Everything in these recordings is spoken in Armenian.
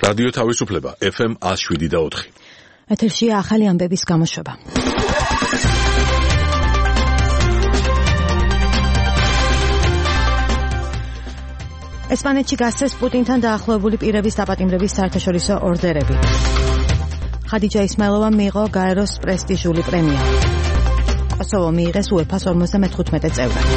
რადიო თავისუფლება FM 107.4. ეთერშია ახალი ამბების გამოშვება. ესპანეთში გასცეს პუტინთან დაახლოებული პირების დაპატიმრების საერთაშორისო ორდერები. ხადიჯა ისმაილოვამ მიიღო გაეროს პრესტიჟული პრემია. კოსოვო მიიღეს UEFA-ს 55 წევრად.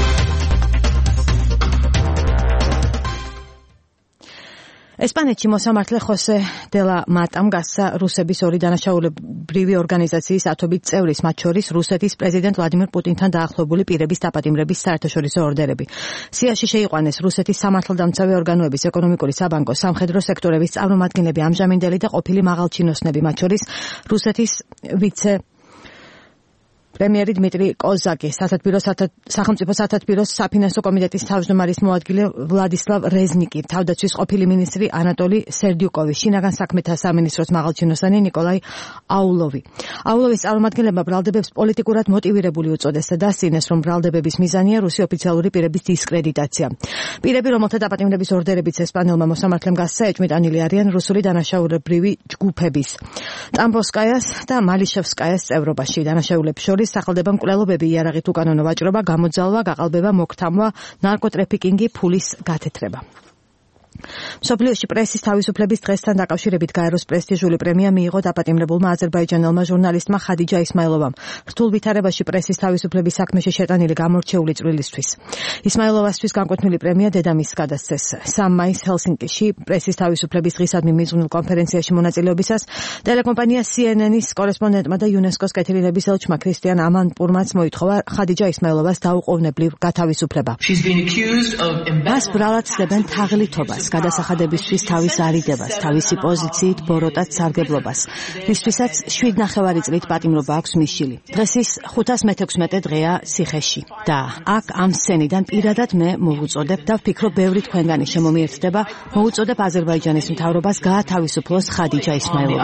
ესპანეთში მოსამართლე ხოსე დელა მატამ გასცა რუსების ორი დანაშაულებრივი ორგანიზაციის ათობით წევრის, მათ შორის რუსეთის პრეზიდენტ ვლადიმირ პუტინთან დაახლოებული პირების დაპატიმრების საერთაშორისო ორდერები. სიაში შეიყვანეს რუსეთის სამართალდამცავი ორგანოების, ეკონომიკური, საბანკო, სამხედრო სექტორების წარმომადგენლები, ამჟამინდელი და ყოფილი მაღალჩინოსნები, მათ შორის რუსეთის ვიცე პრემიერი დმიტრი კოზაკი, სახელმწიფო სათათბიროს საფინანსო კომიტეტის თავმჯდომარის მოადგილე ვლადისლავ რეზნიკი, თავდაცვის ყოფილი მინისტრი ანატოლი სერდიუკოვი, შინაგან საქმეთა სამინისტროს მაღალჩინოსანი ნიკოლაი აულოვი. აულოვის წარმომადგენლებმა ბრალდებებს პოლიტიკურად მოტივირებული უწოდეს და დასცინეს, რომ ბრალდებების მიზანია რუსი ოფიციალური პირების დისკრედიტაცია. პირები, რომელთა დაპატიმრების ორდერებიც ესპანელმა მოსამართლემ გასცა, ეჭვმიტანილი არიან რუსული დანაშაულებრივი ჯგუფების ტამბოვსკაიას და მალიშევსკაიას წევრობაში. დანაშაულებს შორის სახელდება მკვლელობები, იარაღით უკანონო ვაჭრობა, გამოძალვა, გაყალბება, მოქთამვა, ნარკოტრეფიკინგი, ფულის გათეთრება. მსოფლიოში პრესის თავისუფლების დღესთან დაკავშირებით გაეროს პრესტიჟული პრემია მიიღო დაპატიმრებულმა აზერბაიჯანელმა ჟურნალისტმა ხადიჯა ისმაილოვამ რთულ ვითარებაში პრესის თავისუფლების საქმეში შეტანილი გამორჩეული წვლილისთვის. ისმაილოვასთვის განკუთვნილი პრემია დედამისს გადასცეს 3 მაისს ჰელსინკიში პრესის თავისუფლების დღისადმი მიზნულ კონფერენციაში მონაწილეობისას ტელეკომპანია CNN-ის კორესპონდენტმა და იუნესკოს კეთილინების ელჩმა ქრისტიან ამანპურმაც მოითხოვა ხადიჯა ისმაილოვას დაუყოვნებლივ გათავისუფლება. მას ბრალად ცდებენ თაღლითობას, გადასახადებისთვის თავის არიდებას, თავისი პოზიციით ბოროტად სარგებლობას, რისთვისაც 7,5 წლით პატიმრობა აქვს მისშილი. დღეს ის 516 დღეა ციხეში და აქ ამ სცენიდან პირადად მე მოვუწოდებ და ვფიქრობ, ბევრი თქვენგანი შემომიერთდება, მოვუწოდებ აზერბაიჯანის მთავრობას გაათავისუფლოს ხადიჯა ისმაილოვა.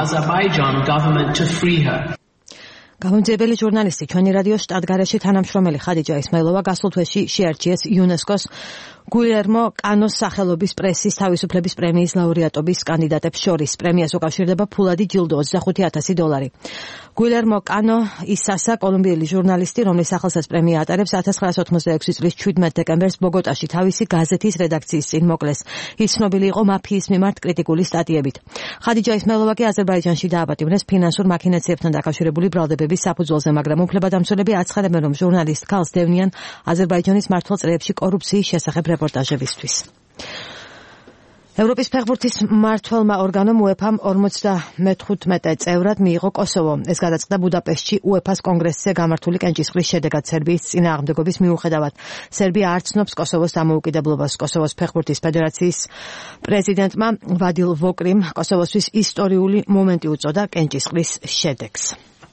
გამომძიებელი ჟურნალისტი, ჩვენი რადიოს შტატგარეში თანამშრომელი ხადიჯა ისმაილოვა გასულ თვეში შეარჩიეს იუნესკოს გუილერმო კანოს სახელობის პრესის თავისუფლების პრემიის ლაურეატობის კანდიდატებს შორის. პრემიას უკავშირდება ფულადი ჯილდო $25,000. გუილერმო კანო ისასა, კოლუმბიელი ჟურნალისტი, რომლის სახელსაც პრემია ატარებს, 1986 წლის 17 დეკემბერს ბოგოტაში თავისი გაზეთის რედაქციის წინ მოკლეს. ის ცნობილი იყო მაფიის მიმართ კრიტიკული სტატიებით. ხადიჯა ისმაილოვა კი აზერბაიჯანში დააპატიმრეს ფინანსურ მაქინაციებთან დაკავშირებული ბრალდებების საფუძველზე, მაგრამ უფლებადამცველები აცხადებენ, რომ ჟურნალისტ ქალს დევნიან აზერბაიჯანის მართლ წრეებში კორუფციის შესახებ რეპორტაჟებისთვის. ევროპის ფეხბურთის მმართველმა ორგანომ UEFA-მ 55 წევრად მიიღო კოსოვო. ეს გადაწყდა ბუდაპეშტში UEFA-ს კონგრესზე გამართული კენჭისყრის შედეგად სერბიის წინააღმდეგობის მიუხედავად. სერბია არ ცნობს კოსოვოს დამოუკიდებლობას. კოსოვოს ფეხბურთის ფედერაციის პრეზიდენტმა ვადილ ვოკრიმ კოსოვოსთვის ისტორიული მომენტი უწოდა კენჭისყრის შედეგს.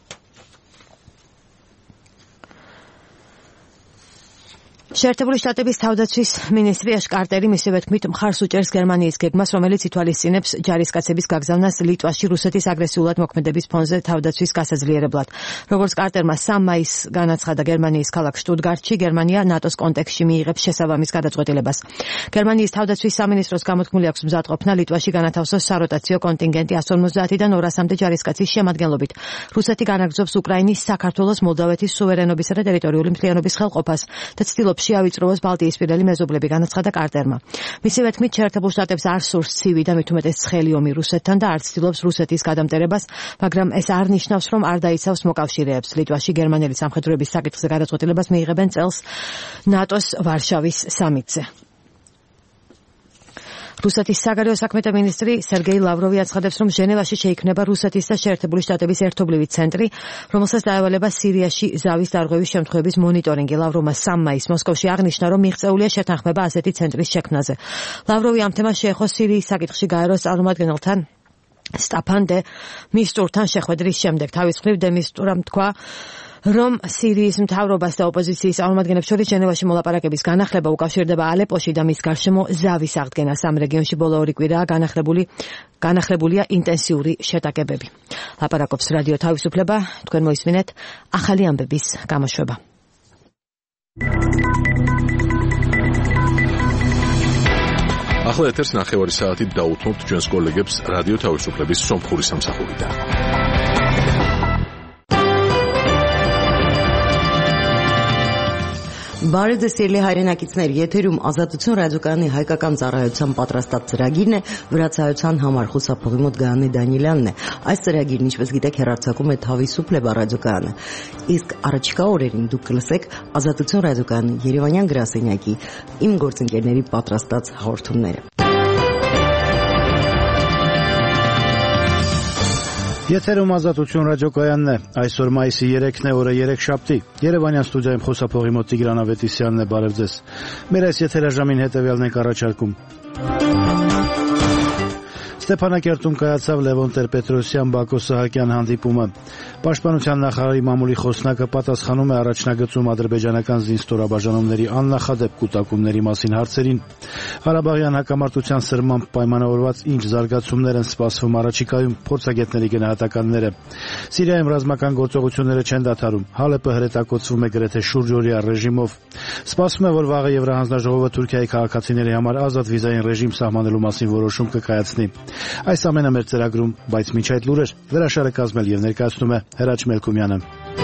შეერთებული შტატების თავდაცვის მინისტრი აშ კარტერი მისივე თქმით მხარს უჭერს გერმანიის გეგმას, რომელიც ითვალისწინებს ჯარისკაცების გაგზავნას ლიტვაში რუსეთის აგრესიულად მოქმედების ფონზე თავდაცვის გასაძლიერებლად. როგორც კარტერმა 3 მაისს განაცხადა გერმანიის ქალაქ შტუტგარტში, გერმანია ნატოს კონტექსტში მიიღებს შესაბამის გადაწყვეტილებას. გერმანიის თავდაცვის სამინისტროს გამოთქმული აქვს მზადყოფნა ლიტვაში განათავსოს საროტაციო კონტინგენტი 150-დან 200-მდე ჯარისკაცის შემადგენლობით. რუსეთი განაგრძობს უკრაინის, საქართველოს, მოლდავეთის სუვერენობისა და ტერიტორიული მთლიანობის ხელყოფას და ცდილობს შეავიწროვოს ბალტიისპირელი მეზობლები, განაცხადა კარტერმა. მისივე თქმით, შეერთებულ შტატებს არ სურს ცივი და მით უმეტეს ცხელი ომი რუსეთთან და არ ცდილობს რუსეთის გადამტერებას, მაგრამ ეს არ ნიშნავს, რომ არ დაიცავს მოკავშირეებს. ლიტვაში გერმანელი სამხედროების საკითხზე გადაწყვეტილებას მიიღებენ წელს ნატოს ვარშავის სამიტზე. რუსეთის საგარეო საქმეთა მინისტრი სერგეი ლავროვი აცხადებს, რომ ჟენევაში შეიქმნება რუსეთის და შეერთებული შტატების ერთობლივი ცენტრი, რომელსაც დაევალება სირიაში ზავის დარღვევის შემთხვევების მონიტორინგი. ლავროვმა 3 მაისს მოსკოვში აღნიშნა, რომ მიღწეულია შეთანხმება ასეთი ცენტრის შექმნაზე. ლავროვი ამ თემას შეეხო სირიის საკითხში გაეროს წარმომადგენელთან სტაფან დე მისტურთან შეხვედრის შემდეგ. თავის მხრივ დე მისტურამ თქვა, რომ სირიის მთავრობას და ოპოზიციის წარმომადგენლებს შორის ჟენევაში მოლაპარაკების განახლება უკავშირდება ალეპოში და მის გარშემო ზავის აღდგენას. ამ რეგიონში ბოლო 2 კვირაა განახლებულია ინტენსიური შეტაკებები. ლაპარაკობს რადიო თავისუფლება, თქვენ მოისმინეთ ახალი ამბების გამოშვება. ახლა ეთერს 9 საათით დაუთმობთ ჩვენს კოლეგებს რადიო თავისუფლების სომხური სამსახურიდან. Բարև ձեզ սիրելի հայրենակիցներ, եթերում Ազատություն ռադիոկայանի հայկական ծառայության պատրաստած ծրագիրն է, վրացայության համար խուսափողի մոտ Գայանե Դանիելյանն է։ Այս ծրագիրն, ինչպես գիտեք, հեռարձակում է Թավիսուփլեբա ռադիոկայանը։ Իսկ առաջիկա օրերին դուք կլսեք Ազատություն ռադիոկայանի Երևանյան գրասենյակի իմ գործընկերների պատրաստած հաղորդումները։ Եթերում Ազատություն ռադիոկայանն է, այսօր մայիսի 3-ն է, օրը 3-շաբթի, Երևանյան ստուդիայում խոսափողի մոտ Տիգրան Ավետիսյանն է, բարև ձեզ։ Մեր այս եթերաժամին հետևյալն ենք առաջարկում։ Ստեփանակերտում կայացավ Լևոն Տեր-Պետրոսյան Բակո Սահակյան հանդիպումը։ Պաշտպանության նախարարի մամուլի խոսնակը պատասխանում է առաջնագծում ադրբեջանական զինստորաբաժանումների աննախադեպ կուտակումների մասին հարցերին։ Ղարաբաղյան հակամարտության սրմամբ պայմանավորված ինչ զարգացումներ են սպասվում առաջիկայում, փորձագետների գնահատականները։ Սիրիայում ռազմական գործողությունները չեն դադարում, Հալեպը հրետակոծվում է գրեթե շուրջօրյա ռեժիմով։ Սպասվում է, որ վաղը Եվրահանձնաժողովը Թուրքիայի քաղաքացիների համար ազատ վիզային ռեժիմ սահմանելու մասին որոշում կկայացնի։ Այս ամենը մեր ծրագրում, բայց մինչ այդ լուրեր հրաշալը կազմել եւ ներկայացնում է Հրաչ Մելքումյանը։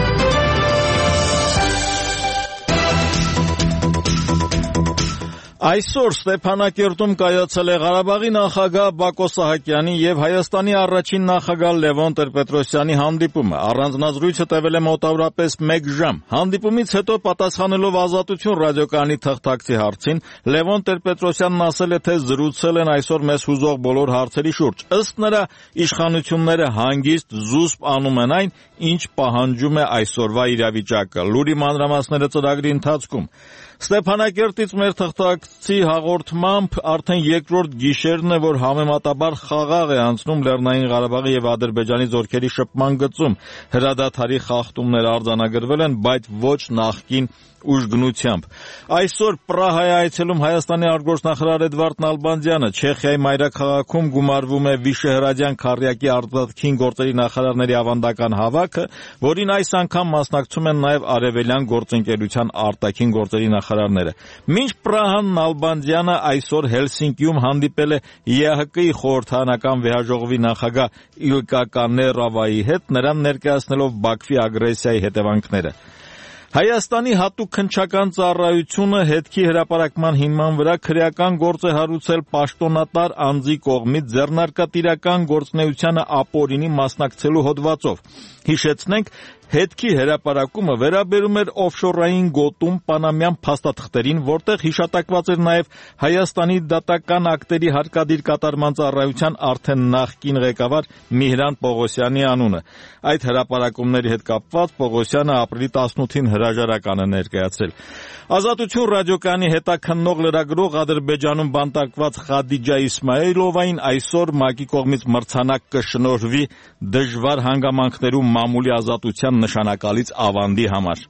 Այսօր Ստեփանակերտում կայացել է Ղարաբաղի նախագահ Բակո Սահակյանի եւ Հայաստանի առաջին նախագահ Լևոն Տեր-Պետրոսյանի հանդիպումը։ Առանձնազրույցը տևել է մոտավորապես 1 ժամ։ Հանդիպումից հետո պատասխանելով Ազատություն ռադիոկայանի թղթակցի հարցին, Լևոն Տեր-Պետրոսյանն ասել է, թե զրուցել են այսօր մեզ հուզող բոլոր հարցերի շուրջ։ Ըստ նրա, իշխանությունները հանգիստ զուսպ անում են այն, ինչ պահանջում է այսօրվա իրավիճակը։ Լուրի մանրամասները ծրագրի ընթացքում։ Ստեփանակերտից մեր թղթակցի հաղորդմամբ արդեն երկրորդ գիշերն է, որ համեմատաբար խաղաղ է անցնում Լեռնային Ղարաբաղի եւ Ադրբեջանի զորքերի շփման գծում։ Հրադադարի խախտումներ արձանագրվել են, բայց ոչ նախկին ուժգնությամբ։ Այսօր Պրահայի այցելում Հայաստանի արտգործնախարար Էդվարդ Նալբանդյանը, Չեխիայի մայրաքաղաքում գումարվում է Վիշեհրադյան քառյակի արտաքին գործերի նախարարների ավանդական հավաքը, որին այս անգամ մասնակցում են նաև արևելյան գործընկերության արտաքին գործերի նախարարները։ Մինչ Պրահան Նալբանդյանը այսօր Հելսինկիում հանդիպել է ԵԱՀԿ-ի խորհրդարանական վեհաժողովի նախագահ Իլկա Կաներավայի հետ, նրան ներկայացնելով Բաքվի ագրեսիայի հետևանքները։ Հայաստանի հատուկ քննչական ծառայությունը հետքի հրապարակման հիման վրա քրեական գործ է հարուցել պաշտոնատար անձի կողմից ձեռնարկատիրական գործունեությանը ապօրինի մասնակցելու հոդվածով։ Հիշեցնենք, հետքի հրապարակումը վերաբերում էր օֆշորային գոտում պանամյան փաստաթղթերին, որտեղ հիշատակված էր նաև Հայաստանի դատական ակտերի հարկադիր կատարման ծառայության արդեն նախկին ղեկավար Միհրան Պողոսյանի անունը։ Այդ հրապարակումների հետ կապված Պողոսյանը ապրիլի 18-ին հրաժարական է ներկայացրել։ Ազատություն ռադիոկայանի հետաքննող լրագրող Ադրբեջանում բանտարկված Խադիջա Իսմայիլովային այսօր ՄԱԿ-ի կողմից մրցանակ կշնորհվի դժվար հանգամանքներում մամուլի ազատության նշանակալից ավանդի համար։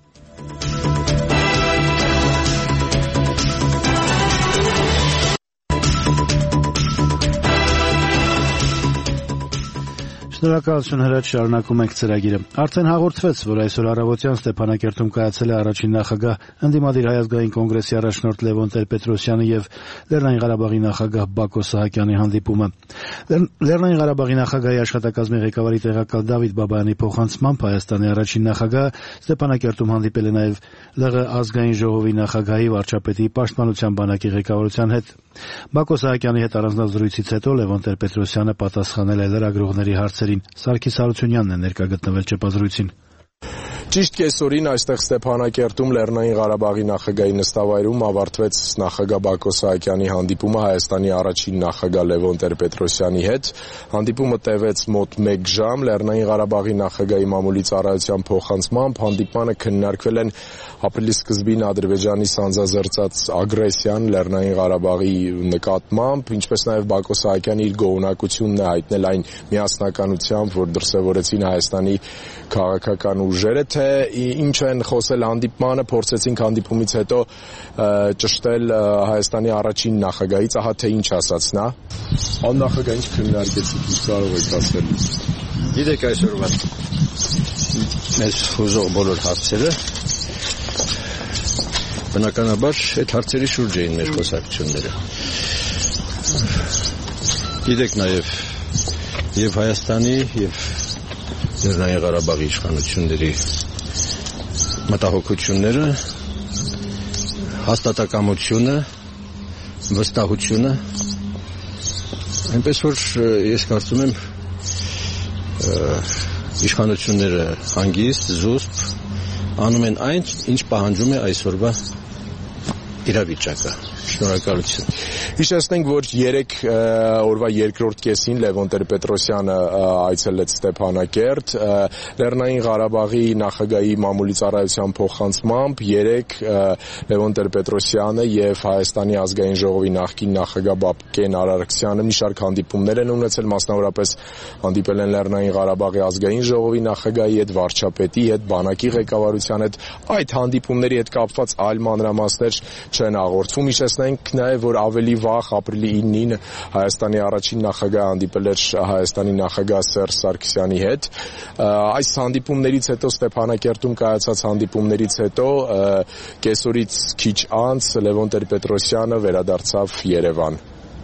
Շնորհակալություն Հրաչ, շարունակում ենք ծրագիրը։ Արդեն հաղորդվեց, որ այսօր առավոտյան Ստեփանակերտում կայացել է առաջին նախագահ ընդդիմադիր Հայ ազգային կոնգրեսի առաջնորդ Լևոն Տեր-Պետրոսյանի եւ Լեռնային Ղարաբաղի նախագահ Բակո Սահակյանի հանդիպումը։ Լեռնային Ղարաբաղի նախագահի աշխատակազմի ղեկավարի տեղակալ Դավիթ Բաբայանի փոխանցմամբ Հայաստանի առաջին նախագահը Ստեփանակերտում հանդիպել է նաեւ ԼՂ ազգային ժողովի նախագահի վարչապետի պաշտպանության բանակի ղեկավարության հետ։ Բակո Սահակյանի հետ առանձնազրույցից հետո Լևոն Տեր-Պետրոսյանը պատասխանել է լրագրողների հարցերին։ Սարգիս Հարությունյանն է ներկա գտնվել ճեպազրույցին։ Ճիշտ կեսօրին այստեղ Ստեփանակերտում Լեռնային Ղարաբաղի նախագահի նստավայրում ավարտվեց նախագահ Բակո Սահակյանի հանդիպումը Հայաստանի առաջին նախագահ Լևոն Տեր-Պետրոսյանի հետ։ Հանդիպումը տևեց մոտ 1 ժամ։ Լեռնային Ղարաբաղի նախագահի մամուլի ծառայության փոխանցմամբ հանդիպմանը քննարկվել են ապրիլի սկզբին Ադրբեջանի սանձազերծած ագրեսիան Լեռնային Ղարաբաղի նկատմամբ, ինչպես նաև Բակո Սահակյանը իր գոհունակությունն է հայտնել այն միասնականությամբ, որ դրսևորեցին Հայաստանի քաղաքական ուժերը, թե ինչ են խոսել հանդիպմանը, փորձեցինք հանդիպումից հետո ճշտել Հայաստանի առաջին նախագահից, ահա թե ինչ ասաց նա։ Աննախագահ ինչ քննարկեցիք, ինչ կարող եք ասել։ Գիտեք այսօրվա մեզ հուզող բոլոր հարցերը բնականաբար այդ հարցերի շուրջ էին մեր խոսակցությունները։ Գիտեք նաև եւ Հայաստանի եւ Լեռնային Ղարաբաղի իշխանությունների մտահոգությունները, հաստատակամությունը, վստահությունը, այնպես որ ես կարծում եմ իշխանությունները հանգիստ, զուսպ անում են այն, ինչ պահանջում է այսօրվա իրավիճակը։ Շնորհակալություն։ Հիշեցնենք, որ 3 օրվա երկրորդ կեսին Լևոն Տեր-Պետրոսյանը այցելեց Ստեփանակերտ, Լեռնային Ղարաբաղի նախագահի մամուլի ծառայության փոխանցմամբ 3 Լևոն Տեր-Պետրոսյանը եւ Հայաստանի ազգային ժողովի նախկին նախագահ Բաբկեն Արարքցյանը մի շարք հանդիպումներ են ունեցել, մասնավորապես հանդիպել են Լեռնային Ղարաբաղի ազգային ժողովի նախագահի հետ, վարչապետի հետ, բանակի ղեկավարության հետ, այդ հանդիպումների հետ կապված այլ մանրամասներ չեն հաղորդվում։ Հիշեցնենք նաև, որ ավելի վաղ ապրիլի 9-ին Հայաստանի առաջին նախագահը հանդիպել էր Հայաստանի նախագահ Սերժ Սարգսյանի հետ։ Այս հանդիպումներից հետո Ստեփանակերտում կայացած հանդիպումներից հետո կեսօրից քիչ անց Լևոն Տեր-Պետրոսյանը վերադարձավ Երևան։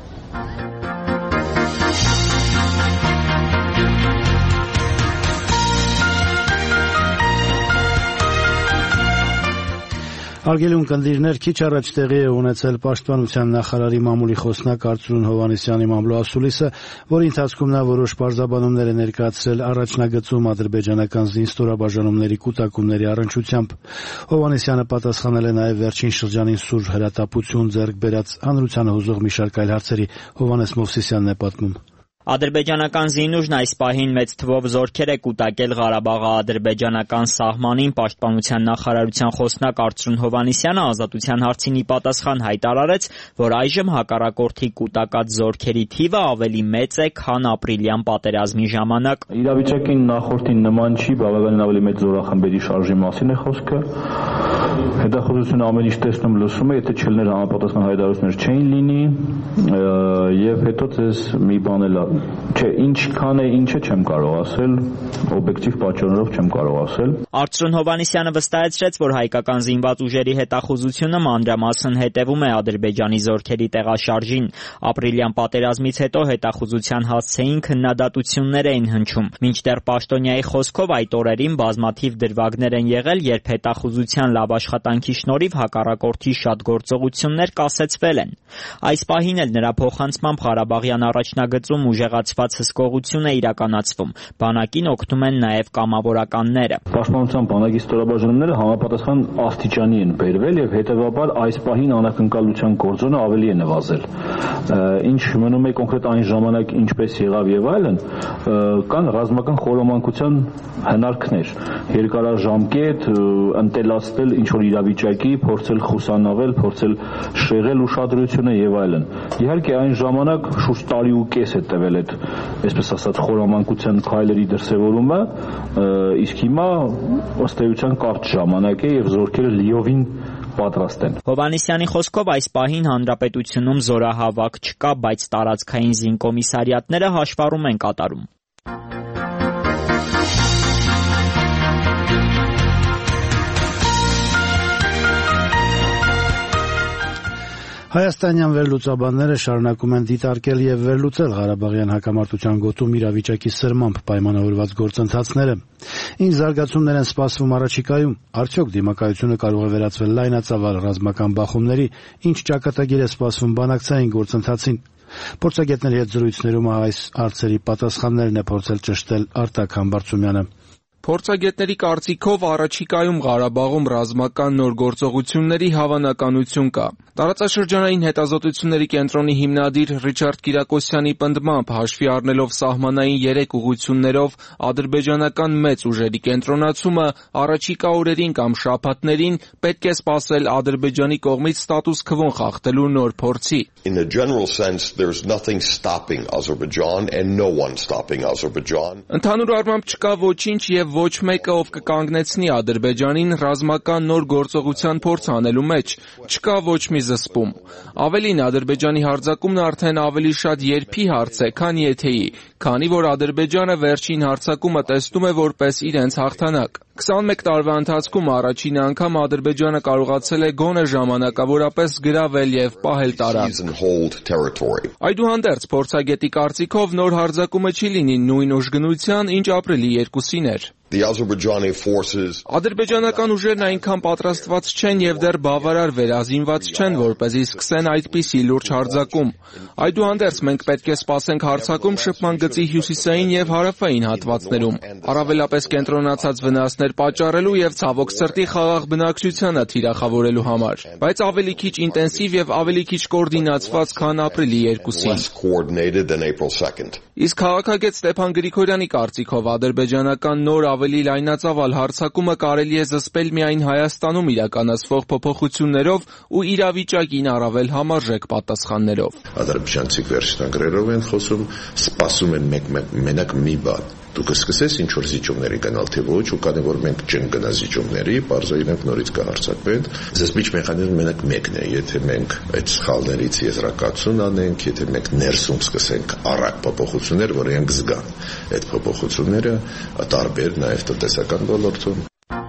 Արգելուն կնդիրներ քիչ առաջ տեղի է ունեցել Պաշտպանության նախարարի մամուլի խոսնակ Արծրուն Հովհաննիսյանի մամլոասուլիսը, որի ընթացքում նա որոշ պարզաբանումներ է ներկայացրել առաջնագծում ադրբեջանական զինստորաբաժանումների կուտակումների առնչությամբ։ Հովհաննիսյանը պատասխանել է նաև վերջին շրջանին սուր հրատապություն ձեռք բերած հանրությանը հուզող մի շարք այլ հարցերի։ Հովհաննես Մովսիսյանն է պատմում։ Ադրբեջանական զինուժն այս պահին մեծ թվով զորքեր է կուտակել Ղարաբաղի-ադրբեջանական սահմանին։ Պաշտպանության նախարարության խոսնակ Արծրուն Հովհաննիսյանը ազատության հարցին ի պատասխան հայտարարեց, որ այժմ հակառակորդի կուտակած զորքերի թիվը ավելի մեծ է, քան ապրիլյան պատերազմի ժամանակ։ Իրավիճակին նախորդին նման չի, բավականին ավելի մեծ զորախմբերի շարժի մասին է խոսքը։ Հետախուզությունը ամեն ինչ տեսնում լսում է, եթե չլներ համապատասխան հայտարարություններ չէին լինի, եւ հետո ձեզ մի բան էլ չէ, ինչքան է, ինչը չեմ կարող ասել, օբյեկտիվ պատճառներով չեմ կարող ասել։ Արծրուն Հովհաննիսյանը վստահեցրեց, որ հայկական զինված ուժերի հետախուզությունը մանրամասն հետևում է Ադրբեջանի զորքերի տեղաշարժին։ Ապրիլյան պատերազմից հետո հետախուզության հասցեին քննադատություններ էին հնչում։ Մինչդեռ Պաշտոնյայի խոսքով այդ օրերին բազմաթիվ դրվագներ են եղել, երբ հետախուզության լավ աշխատանքի շնորհիվ հակառակորդի շատ գործողություններ կասեցվել են։ Այս պահին էլ նրա փոխանցմամբ Ղարաբաղյան առաջնագծում ուժեղացված հսկողություն է իրականացվում։ Բանակին օգնում են նաև կամավորականները։ Պաշտպանության բանակի ստորաբաժանումները համապատասխան աստիճանի են բերվել եւ հետեւաբար այս պահին անակնկալության գործոնը ավելի է նվազել։ Ինչ մնում է կոնկրետ այն ժամանակ ինչպես եղավ եւ այլն, կան ռազմական խորոմանկության հնարքներ, երկարաժամկետ ընտելացնել ինչ որ իրավիճակի, փորձել խուսանավել, փորձել շեղել ուշադրությունը եւ այլն։ Իհարկե այն ժամանակ շուրջ տարի ու կես է տևել այդ, այսպես ասած, խորոմանկության քայլերի դրսևորումը, իսկ հիմա ըստ էության կարճ ժամանակ է եւ զորքերը լիովին պատրաստ են։ Հովհաննիսյանի խոսքով այս պահին հանրապետությունում զորահավաք չկա, բայց տարածքային զինկոմիսարիատները հաշվառում են կատարում։ Հայաստանյան վերլուծաբանները շարունակում են դիտարկել եւ վերլուծել Ղարաբաղյան հակամարտության գոտում իրավիճակի սրմամբ պայմանավորված գործընթացները։ Ինչ զարգացումներ են սպասվում առաջիկայում, արդյոք դիմակայությունը կարող է վերածվել լայնածավալ ռազմական բախումների, ինչ ճակատագիր է սպասվում բանակցային գործընթացին։ Փորձագետների հետ զրույցներում այս հարցերի պատասխաններն է փորձել ճշտել Արտակ Համբարձումյանը։ Փորձագետների կարծիքով առաջիկայում Ղարաբաղում ռազմական նոր գործողությունների հավանականություն կա։ Տարածաշրջանային հետազոտությունների կենտրոնի հիմնադիր Ռիչարդ Կիրակոսյանի պնդմամբ հաշվի առնելով սահմանային 3 ուղղություններով ադրբեջանական մեծ ուժերի կենտրոնացումը առաջիկա օրերին կամ շաբաթներին պետք է սպասել Ադրբեջանի կողմից ստատուս քվոն խախտելու նոր փորձի։ In a general sense, there's nothing stopping Azerbaijan and no one stopping Azerbaijan. Ընդհանուր առմամբ չկա ոչինչ եւ ոչ մեկը, ով կկանգնեցնի Ադրբեջանին ռազմական նոր գործողության փորձ անելու մեջ, չկա ոչ մի զսպում։ Ավելին, Ադրբեջանի հարձակումն արդեն ավելի շատ երբի հարց է, քան եթեի, քանի որ Ադրբեջանը վերջին հարձակումը տեսնում է որպես իրենց հաղթանակ։ 21 տարվա ընթացքում առաջին անգամ Ադրբեջանը կարողացել է գոնե ժամանակավորապես գրավել եւ պահել տարածք։ Այդուհանդերձ փորձագետի կարծիքով նոր հարձակումը չի լինի նույն ուժգնության, ինչ ապրիլի 2-ին էր։ Ադրբեջանական ուժերն այնքան պատրաստված չեն եւ դեռ բավարար վերազինված չեն, որպեսզի սկսեն այդպիսի լուրջ հարձակում։ Այդուհանդերձ մենք պետք է սպասենք հարձակում շփման գծի հյուսիսային եւ հարավային հատվածներում, առավելապես կենտրոնացած վնասներ պատճառելու եւ ցավոք սրտի խաղաղ բնակչությանը թիրախավորելու համար, բայց ավելի քիչ ինտենսիվ եւ ավելի քիչ կոորդինացված, քան ապրիլի 2-ին։ Իսկ քաղաքագետ Ստեփան Գրիգորյանի կարծիքով ադրբեջանական նոր ավելի լայնածավալ հարձակումը կարելի է զսպել միայն Հայաստանում իրականացվող փոփոխություններով ու իրավիճակին առավել համարժեք պատասխաններով։ Ադրբեջանցիք վերջնագրերով են խոսում, սպասում են մենակ մի բան։ Դուք սկսես ինչ որ զիջումների գնալ թե ոչ, ու կանե որ մենք չենք գնա զիջումների, բարձր իրենք նորից կհարձակվեն։ Զսպիչ մեխանիզմը մենակ մեկն է, եթե մենք այդ սխալներից եզրակացություն անենք, եթե մենք ներսում սկսենք առակ փոփոխություններ, որ իրենք զգան այդ փոփոխությունները տարբեր նաև տնտեսական ոլորտում։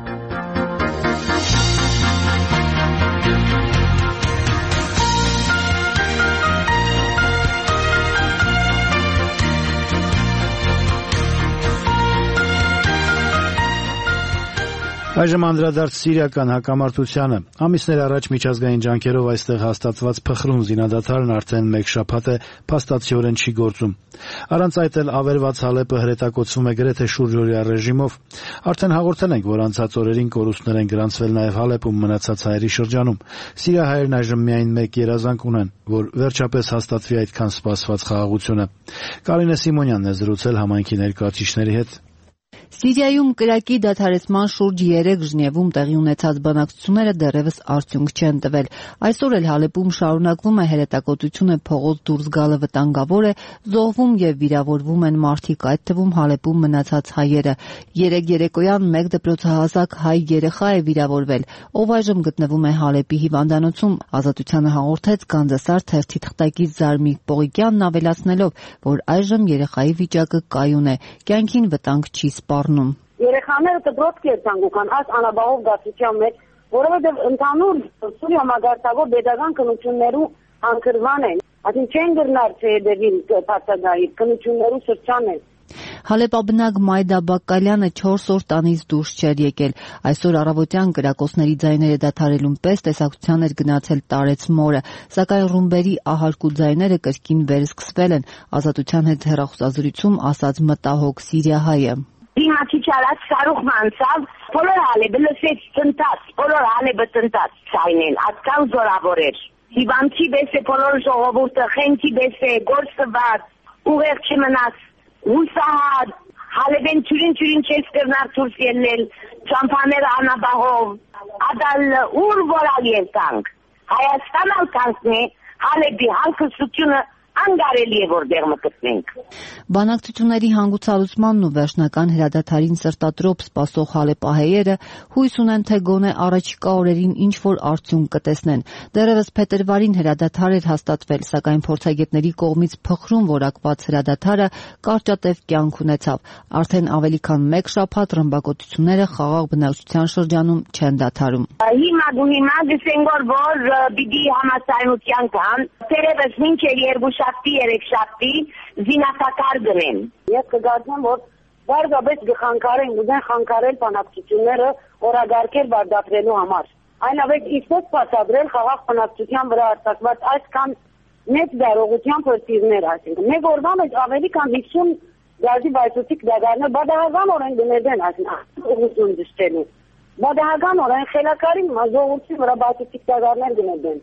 Այժմ անդրադարձ սիրիական հակամարտությանը։ Ամիսներ առաջ միջազգային ջանքերով այստեղ հաստատված փխրուն զինադադարն արդեն մեկ շաբաթ է փաստացիորեն չի գործում։ Առանց այդ էլ ավերված Հալեպը հրետակոծվում է գրեթե շուրջօրյա ռեժիմով։ Արդեն հաղորդել ենք, որ անցած օրերին կորուստներ են գրանցվել նաև Հալեպում մնացած հայերի շրջանում։ Սիրիահայերն այժմ միայն մեկ երազանք ունեն, որ վերջապես հաստատվի այդքան սպասված խաղաղությունը։ Կարինե Սիմոնյանն է զրուցել համայնքի ներկայացուցիչների հետ։ Սիրիայում կրակի դադարեցման շուրջ 3 Ժնևում տեղի ունեցած բանակցությունները դեռևս արդյունք չեն տվել։ Այսօր էլ Հալեպում շարունակվում է հրետակոծությունը, փողոց դուրս գալը վտանգավոր է, զոհվում եւ վիրավորվում են մարդիկ, այդ թվում Հալեպում մնացած հայերը։ Երեկոյան մեկ դպրոցահասակ հայ երեխա է վիրավորվել, ով այժմ գտնվում է Հալեպի հիվանդանոցում։ Ազատությանը հաղորդեց Գանձասար թերթի թղթակից Զարմիկ Պողիկյանն, ավելացնելով, որ այժմ երեխայի վիճակը կայուն է, կյանքին վտանգ չի սպառնում։ Երեխաները դպրոց կերտանգուքան այս անաբաղով դասության մեջ, որովհետև ընդհանուր Սուրիա համագարտակով pedagogan քննություններու անկրման են, այսինքն չեն գրնար չհետևին բացակայի քննություններու շրջան են։ Հալեպաբնակ Մայդա Բակալյանը 4 օր տանից դուրս չէր եկել։ Այսօր առավոտյան կրակոցների ձայները դադարելուն պես տեսակցության էր գնացել տարեց մորը, սակայն ռումբերի ահարկ ու ձայները կրկին վերսկսվել են, Ազատության հետ հեռախոսազրույցում ասաց մտահոգ սիրիահայը։ Դիմացի չարած սարուխ մանցավ, բոլոր Հալեպը լսեց տնտած, բոլոր Հալեպը տնտած ցայնեն, ածկան զորավոր էր։ Հիվանդի պես է բոլոր ժողովուրդը, խենքի պես է, գործված, ուղեղ չմնաց, հուսահատ, Հալեպեն չուրին չես կրնար դուրս ելնել, ճամփաները անաբաղով, ադալ ուր որալ ելտանք, Հայաստան ալկանքն է, Հալեպի հալքստությունը անգարելի է որտեղ մտցնենք։ Բանակցությունների հանգուցալուծմանն ու վերջնական հրադադարին սրտատրոփ սպասող հալեպահայերը հույս ունեն, թե գոնե առաջիկա օրերին ինչ-որ արդյունք կտեսնեն։ Դեռևս փետրվարին հրադադար էր հաստատվել, սակայն փորձագետների կողմից փխրուն որակված հրադադարը կարճատև կյանք ունեցավ։ Արդեն ավելի քան մեկ շաբաթ ռմբակոծությունները խաղաղ բնակչության շրջանում չեն դադարում։ Հիմա դիսենգոր որ պիտի համաձայնության կան, դեռևս մինչև երկու երեք շաբթի զինատակար գնեն։ Ես կգործեմ, որ բարձրապես գխանկարեն, ուզեն խանկարել բանակցությունները օրագարկել բարդապրելու համար։ Այնավետ իսկոս բացադրել խաղաղ բնակչության վրա արտակված այսքան մեծ դարողության պրտիվներ, այսինքն մեկ օրվա մեջ ավելի քան 50 գազի բայցուցիկ դագարներ բադահական օրեն գներդեն, այսինքն ուղղություն դստելու։ Բադահական օրեն խելակարին մազողություն վրա բայցուցիկ դագարներ գներդեն։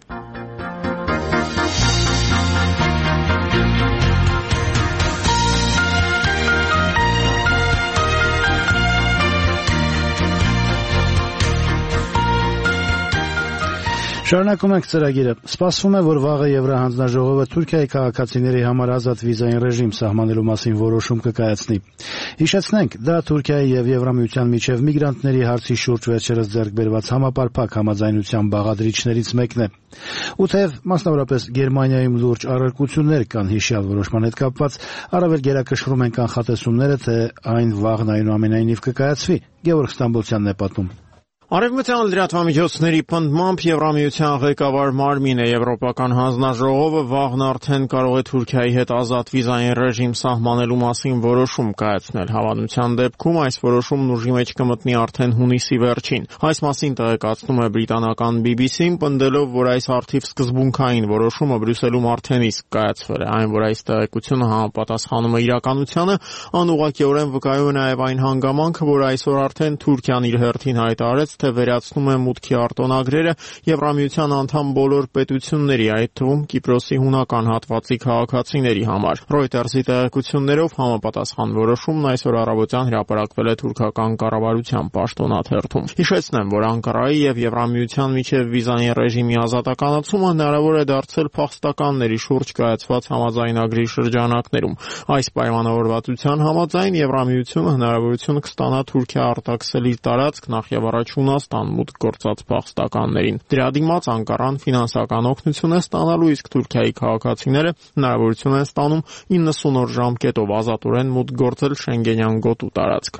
Շարունակում ենք ծրագիրը։ Սպասվում է, որ վաղը Եվրահանձնաժողովը Թուրքիայի քաղաքացիների համար ազատ վիզային ռեժիմ սահմանելու մասին որոշում կկայացնի։ Հիշեցնենք, դա Թուրքիայի եւ Եվրամիության միջև միգրանտների հարցի շուրջ վերջերս ձեռք բերված համապարփակ համաձայնության բաղադրիչներից մեկն է։ Ու թեև մասնավորապես Գերմանիայում լուրջ առարկություններ կան հիշյալ որոշման հետ կապված, առավել գերակշռում են կանխատեսումները, թե այն վաղն այնուամենայնիվ կկայացվի։ Գևորգ Ստամբոլցյանն է պատմում։ Արևմտյան լրատվամիջոցների պնդմամբ Եվրամիության ղեկավար մարմինը Եվրոպական հանձնաժողովը վաղն արդեն կարող է Թուրքիայի հետ ազատ վիզային ռեժիմ սահմանելու մասին որոշում կայացնել։ Հավանության դեպքում այս որոշումն ուժի մեջ կմտնի արդեն հունիսի վերջին։ Այս մասին տեղեկացնում է բրիտանական BBC-ն, պնդելով, որ այս արդիվ սկզբունքային որոշումը Բրյուսելում արդեն իսկ կայացվել է։ Այն, որ այս տեղեկությունը համապատասխանում է իրականությանը, անուղղակիորեն վկայում է նաև այն հանգամանքը, որ այսօր արդեն Թուրքիան իր հերթին հայտարարեց, թե վերացնում է մուտքի արտոնագրերը Եվրամիության անդամ բոլոր պետությունների, այդ թվում Կիպրոսի հունական հատվածի քաղաքացիների համար։ Reuters-ի տեղեկություններով համապատասխան որոշումն այսօր առավոտյան հրապարակվել է թուրքական կառավարության պաշտոնաթերթում։ Հիշեցնեմ, որ Անկարայի եւ Եվրամիության միջև վիզային ռեժիմի ազատականացումը հնարավոր է դարձել փախստականների շուրջ կայացված համաձայնագրի շրջանակներում։ Այս պայմանավորվածության համաձայն Եվրամիությունը հնարավորություն կստանա Թուրքիա արտաքսել իր տարածք նախ եւ առաջ Հունաստան մուտք գործած փախստականներին։ Դրա դիմաց Անկարան ֆինանսական օգնություն է ստանալու, իսկ Թուրքիայի քաղաքացիները հնարավորություն են ստանում 90 օր ժամկետով ազատորեն մուտք գործել Շենգենյան գոտու տարածք։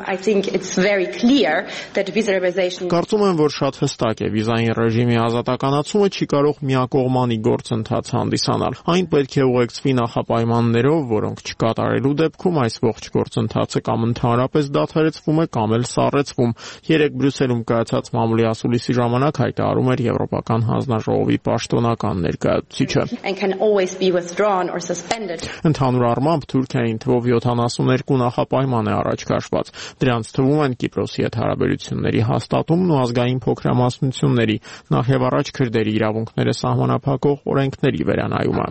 Կարծում եմ, որ շատ հստակ է, վիզային ռեժիմի ազատականացումը չի կարող միակողմանի գործընթաց հանդիսանալ։ Այն պետք է ուղեկցվի նախապայմաններով, որոնք չկատարելու դեպքում այս ողջ գործընթացը կամ ընդհանրապես դադարեցվում է, կամ էլ սառեցվում։ Երեկ Բրյուսելում կայացած մամուլի ասուլիսի ժամանակ հայտարարում էր Եվրոպական հանձնաժողովի պաշտոնական ներկայացուցիչը։ Ընդհանուր առմամբ Թուրքիային թվով 72 նախապայման է առաջ քաշված։ Դրանց թվում են Կիպրոսի հետ հարաբերությունների հաստատումն ու ազգային փոքրամասնությունների, նախ եւ առաջ քրդերի իրավունքները սահմանափակող օրենքների վերանայումը։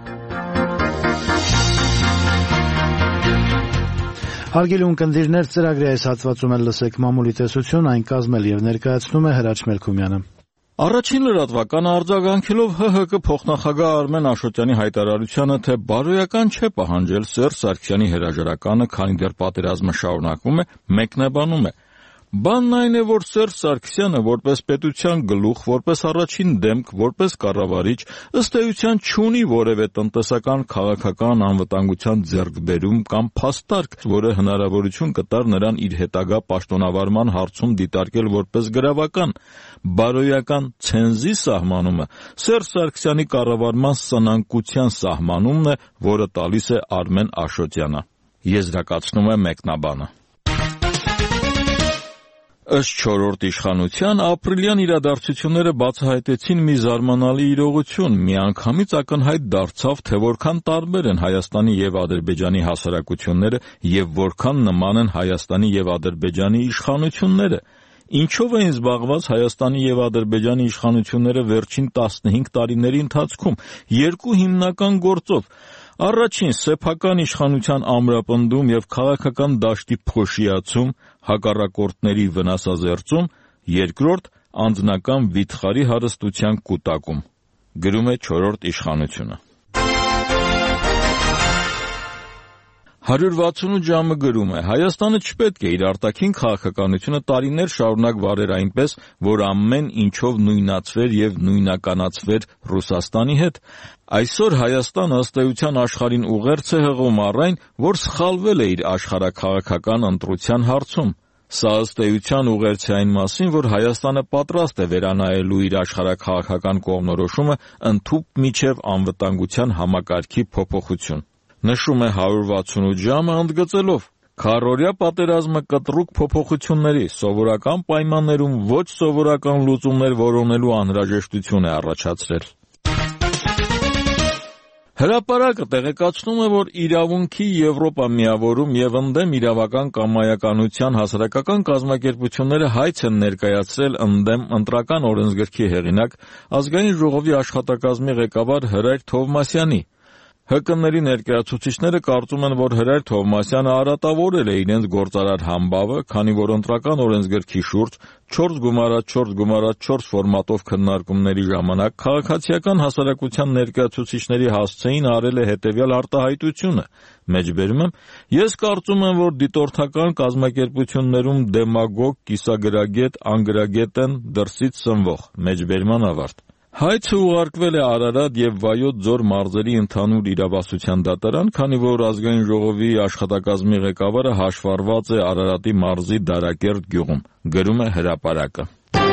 Հարգելի ունկնդիրներ, ծրագրի այս հատվածում էլ լսեք մամուլի տեսություն, այն կազմել եւ ներկայացնում է Հրաչ Մելքումյանը։ Առաջին լրատվականը արձագանքելով ՀՀԿ փոխնախագահ Արմեն Աշոտյանի հայտարարությանը, թե բարոյական չէ պահանջել Սերժ Սարգսյանի հրաժարականը, քանի դեռ պատերազմը շարունակվում է, մեկնաբանում է. Բանն այն է, որ Սերժ Սարգսյանը որպես պետության գլուխ, որպես առաջին դեմք, որպես կառավարիչ, ըստ էության չունի որևէ տնտեսական, քաղաքական անվտանգության ձեռքբերում կամ փաստարկ, որը հնարավորություն կտար նրան իր հետագա պաշտոնավարման հարցում դիտարկել որպես գրավական։ Բարոյական ցենզի սահմանումը Սերժ Սարգսյանի կառավարման սնանկության սահմանումն է, որը տալիս է Արմեն Աշոտյանը։ Եզրակացնում է մեկնաբանը։ Ըստ չորրորդ իշխանության, ապրիլյան իրադարձությունները բացահայտեցին մի զարմանալի իրողություն։ Միանգամից ակնհայտ դարձավ, թե որքան տարբեր են Հայաստանի եւ Ադրբեջանի հասարակությունները եւ որքան նման են Հայաստանի եւ Ադրբեջանի իշխանությունները։ Ինչով էին զբաղված Հայաստանի եւ Ադրբեջանի իշխանությունները վերջին 15 տարիների ընթացքում։ Երկու հիմնական գործով. Առաջին սեփական իշխանության ամրապնդում եւ քաղաքական դաշտի փոշիացում, հակառակորդների վնասազերծում, երկրորդ անձնական վիթխարի հարստության կուտակում։ Գրում է չորրորդ իշխանությունը։ 168 ժամը գրում է. Հայաստանը չպետք է իր արտաքին քաղաքականությունը տարիներ շարունակ վարեր այնպես, որ ամեն ինչով նույնացվեր եւ նույնականացվեր Ռուսաստանի հետ։ Այսօր Հայաստանը ըստ էության աշխարհին ուղերձ է հղում առ այն, որ սխալվել է իր աշխարհաքաղաքական ընտրության հարցում։ Սա ըստ էության ուղերձ է այն մասին, որ Հայաստանը պատրաստ է վերանայելու իր աշխարհաքաղաքական կողմնորոշումը ընդհուպ միջև անվտանգության համակարգի փոփոխություն։ Նշում է 168 ժամը ընդգծելով. Քառօրյա պատերազմը կտրուկ փոփոխությունների, սովորական պայմաններում ոչ սովորական լուծումներ որոնելու անհրաժեշտություն է առաջացրել։ Հրապարակը տեղեկացնում է, որ իրավունքի Եվրոպա միավորում եւ ընդդեմ իրավական կամայականության հասարակական կազմակերպությունները հայց են ներկայացրել ընդդեմ ընտրական օրենսգրքի հեղինակ ազգային ժողովի աշխատակազմի ղեկավար Հրայր Թովմասյանի։ ՀԿ-ների ներկայացուցիչները կարծում են, որ Հրայր Թովմասյանը արատավորել է իրենց գործարար համբավը, քանի որ ընտրական օրենսգրքի շուրջ 4x4x4 ֆորմատով քննարկումների ժամանակ քաղաքացիական հասարակության ներկայացուցիչների հասցեին արել է հետևյալ արտահայտությունը. մեջբերում եմ, ես կարծում եմ, որ դիտորդական կազմակերպություններում դեմագոգ, կիսագրագետ, անգրագետ են դրսից սնվող, մեջբերման ավարտ։ Հայցը ուղարկվել է Արարատ եւ Վայոց Ձոր մարզերի ընդհանուր իրավասության դատարան, քանի որ ազգային ժողովի աշխատակազմի ղեկավարը հաշվառված է Արարատի մարզի Դարակերտ գյուղում, գրում է Հրապարակը։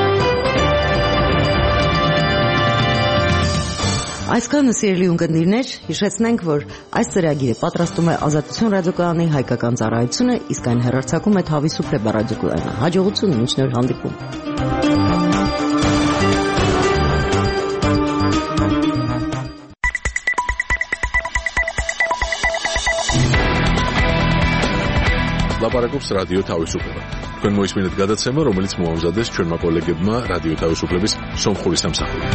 Այսքանը սիրելի ունկնդիրներ, հիշեցնենք, որ այս ծրագիրը պատրաստում է Ազատություն ռադիոկայանի հայկական ծառայությունը, իսկ այն հեռարձակում է Թավիսուփլե ռադիոկայանը։ Հաջողություն, մինչ նոր հանդիպում։ Լապարակոպս ռադիո Թավիսուփլե։ Քան մոյս մինուտ գադացեմը, რომელიც մոամզադես չորմա կոլեգեբմա ռադիո Թավիսուփլեբիս Սոմխորիս համսախորի։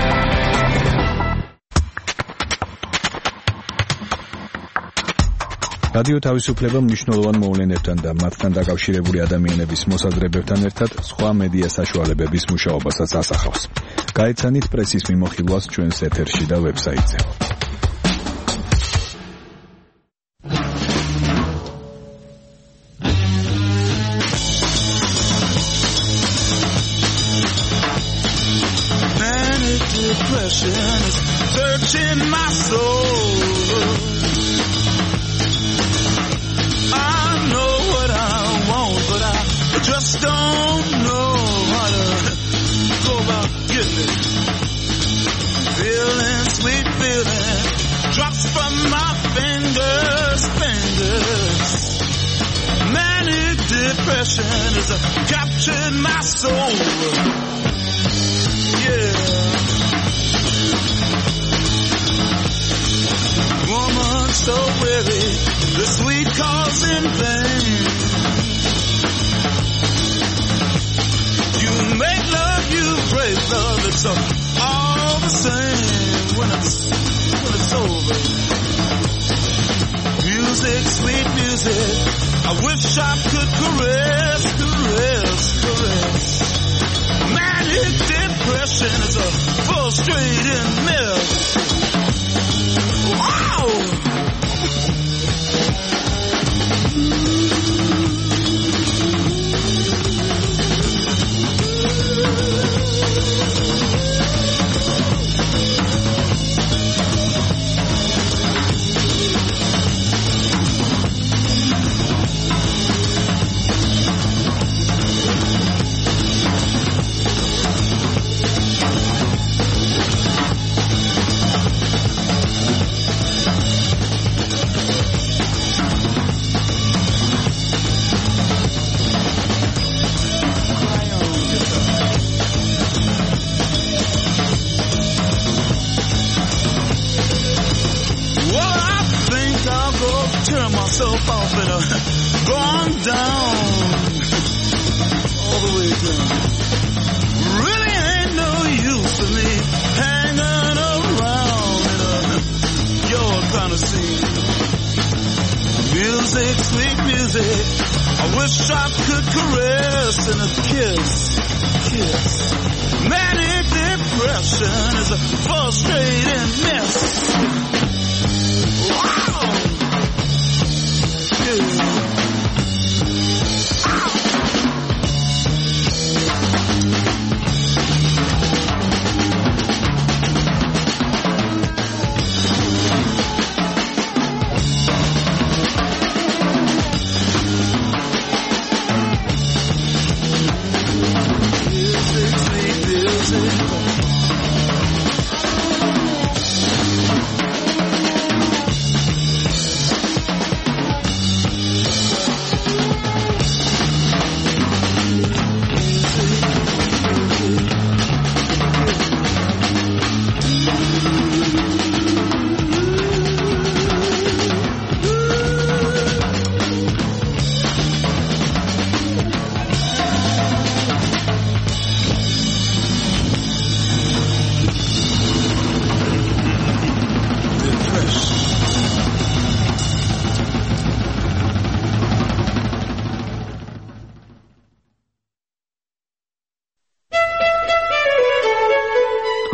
Ռադիո Թավիսուփլեբը միշնոլովան մոլեներտան դա մատտանդակავშირե բուրի ադամիենեբիս մոսադրեբերտաներտատ սխვა մեդիա սաշուալեբեբիս մուշաոբասած ասախავს։ Գայցանից պրեսիս մի մոխիլված չեն սեթերշիդա վեբսայթը։ Just don't know how to go about getting it. Feeling, sweet feeling, drops from my fingers. Manic depression has captured my soul. Yeah. Woman so weary, the sweet cause in vain. Make love, you brave love, it's all the same when it's over. Music, sweet music, I wish I could caress. Manic depression is a frustrating mess. Wow! Myself off and gone down all the way down. Really ain't no use for me hanging around in your kind of scene. Music, sweet music, I wish I could caress and a kiss. Manic depression is a frustrating mess. Wow!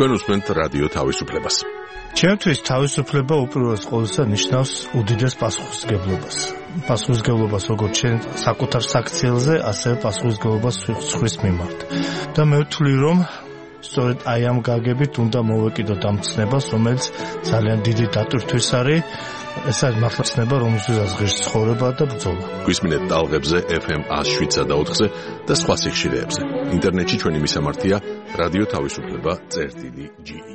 თქვენ უსმენთ რადიო თავისუფლებას. ჩემთვის თავისუფლება უპირველეს ყოვლისა ნიშნავს უდიდეს პასუხისმგებლობას. პასუხისმგებლობას როგორც ჩვენ საკუთარ საქციელზე, ასევე პასუხისმგებლობას სხვის მიმართ. და მე ვთვლი, რომ სწორედ აი ამ გაგებით უნდა მოვეკიდოთ ამ ცნებას, რომელიც ძალიან დიდი დატვირთვის არის. ეს არის მართლა ცნება, რომელზეც ღირს ცხოვრება და ბრძოლა. გვისმინეთ ტალღებზე FM 107 და 4-ზე და სხვა სიხშირეებზე. ინტერნეტში ჩვენი მისამართია რადიო თავისუფლება.ge.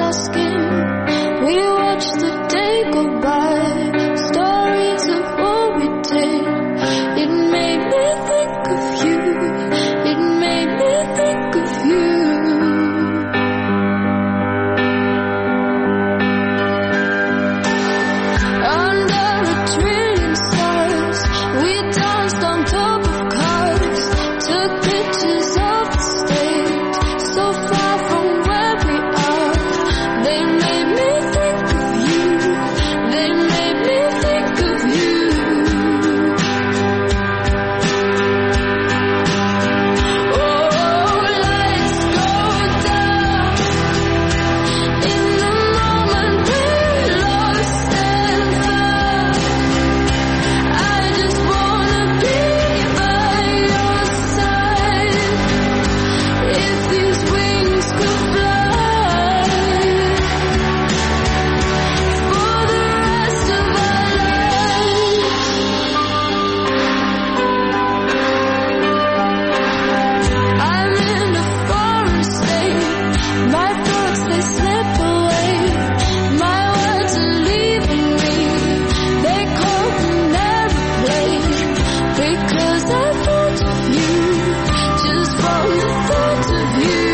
asking. We watch the day go by, stories of what we did. It made me think of you. It made me think of you. Under a trillion stars, we danced on top of cars, took pictures of the stage, so far from where we are. They made me think of you. They made me think of you. Oh, lights go down in the moment we're lost and found. I just wanna be by your side. If these wings could fly for the rest of our lives. I'm in a foreign state. My thoughts, they slip away. My words are leaving me. They call an airplane because I thought of you, just from the thought of you.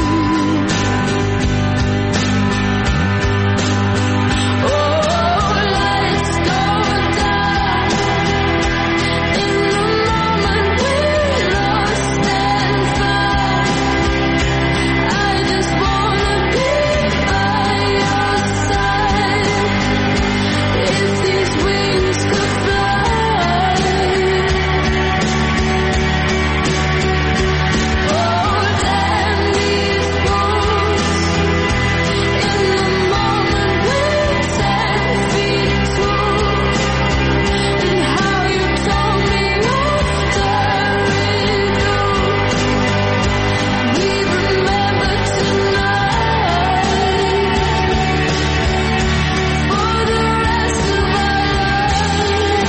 Oh, lights go down in the moment we're lost and found. I just wanna be by your side. If these wings could fly. Oh, damn these moves. In the moment we're 10 feet tall. And how you told me after it all. We remember tonight for the rest of our lives.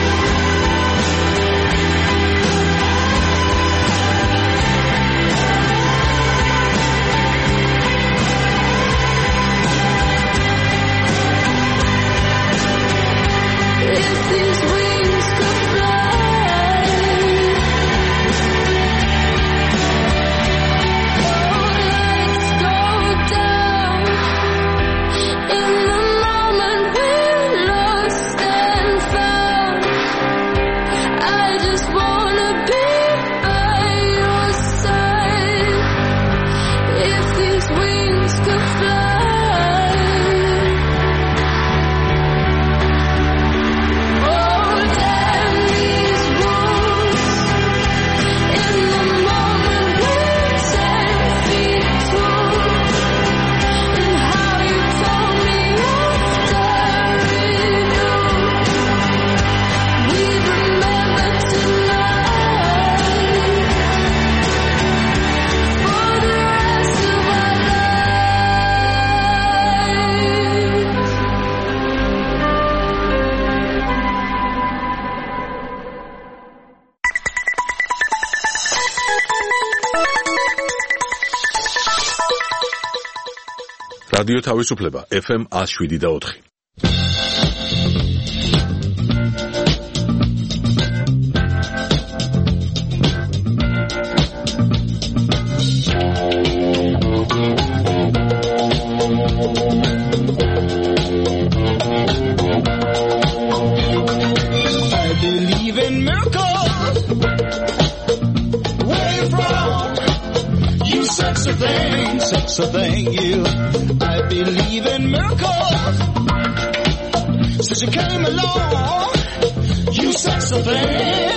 If these wings could fly. Lights go down in the moment we're lost and found. I just wanna be by your side. If these wings could fly. Oh, damn these wolves. In the moment we're 10 feet tall. And how you told me after it all. We remember tonight for the rest of our lives. რადიო თავისუფლება FM 107.4. I believe in miracles. Where you from? You sexy thing, you. I believe in miracles. Since you came along, you sexy thing.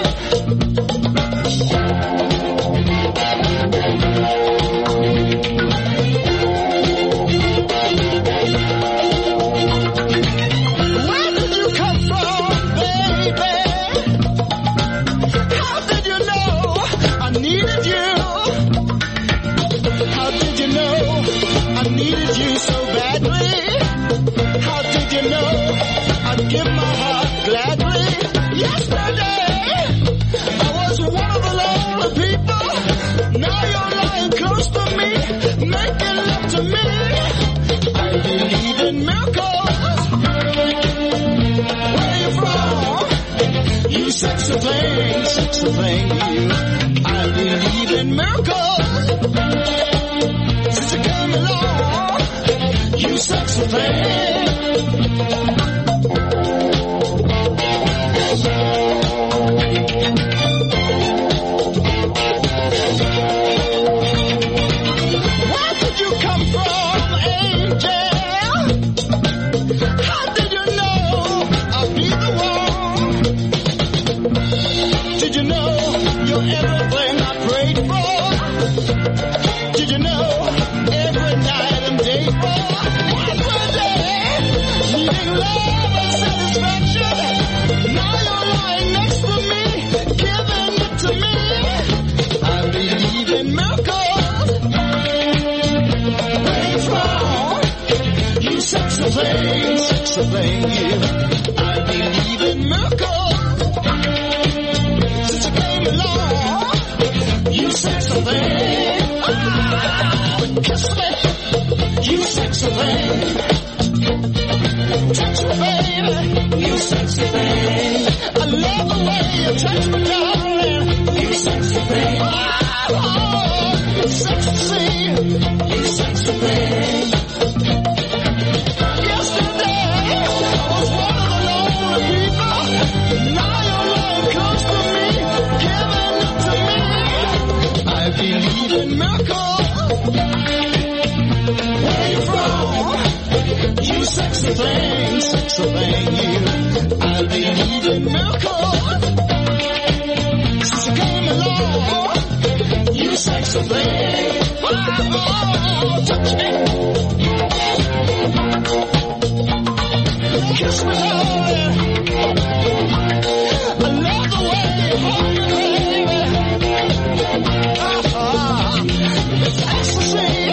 Where did you come from, baby? How did you know I needed you? How did you know I needed you so badly? How did you know I'd give my heart gladly? Yesterday I was one of the lonely people. Now you're lying close to me, making love to me. I sexy thing, you. I believe in miracles. Since you came along, you sexy thing. Where did you come from, angel? How did you know I'd be the one? Did you know you're everything I prayed for? Did you know every night and day for? Every day, needing love and satisfaction. Now you're lying next to me, giving it to me. I believe in miracles. What's wrong? You sexy thing, you. I believe in miracles. Since you came along, you sexy thing. Oh, kiss me, you sexy thing. Touch me, baby, you sexy thing. I love the way you touch me, darling. You sexy thing. Oh, it's sexy, you sexy thing. Yesterday was one of the lonely people. Now you're lying close to me, giving it to me. I believe in miracles. Where you from? You sexy thing, you. I believe in miracles. Since you came along, you sexy thing. Oh, touch me. Kiss me, darling. I love the way you hold me, baby. It's ecstasy.